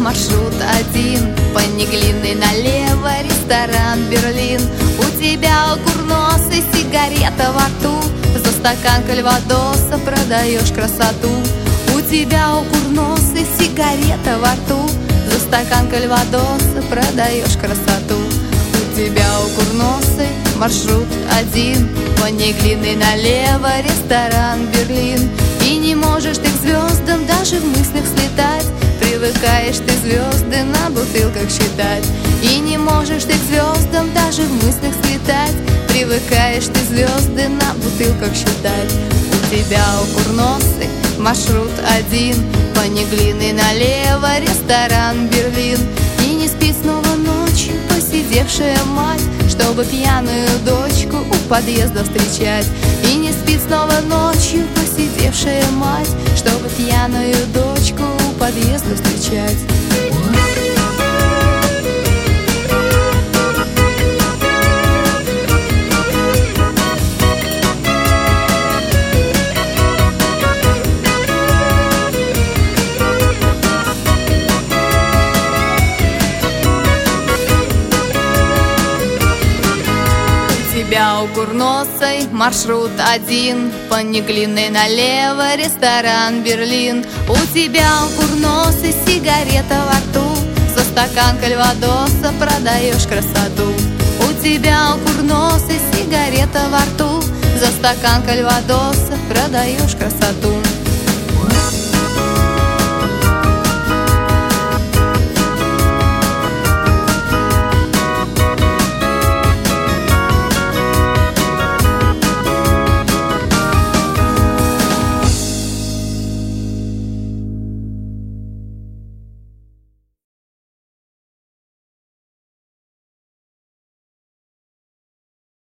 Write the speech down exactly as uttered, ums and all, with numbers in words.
маршрут один, по Неглинной налево, ресторан «Берлин». У тебя курносый, сигарета во рту, за стакан кальвадоса продаешь красоту. У тебя у курносый, сигарета во рту, за стакан кальвадоса продаешь красоту. У тебя у курносый маршрут один, по Неглинной налево, ресторан «Берлин». И не можешь ты к звездам даже в мыслях слетать, привыкаешь ты звезды на бутылках считать. И не можешь ты к звездам даже в мыслях слетать, привыкаешь ты звезды на бутылках считать. У тебя у курносый маршрут один, по Неглинной налево, ресторан «Берлин». И не спит снова ночью посидевшая мать, чтобы пьяную дочку у подъезда встречать. И не спит снова ночью посидевшая мать, чтобы пьяную дочку у подъезда встречать. У тебя у курносой маршрут один, по Неглинной налево, ресторан «Берлин». У тебя у курносой сигарета во рту, за стакан кальвадоса продаешь красоту. У тебя у курносой сигарета во рту, за стакан кальвадоса продаешь красоту.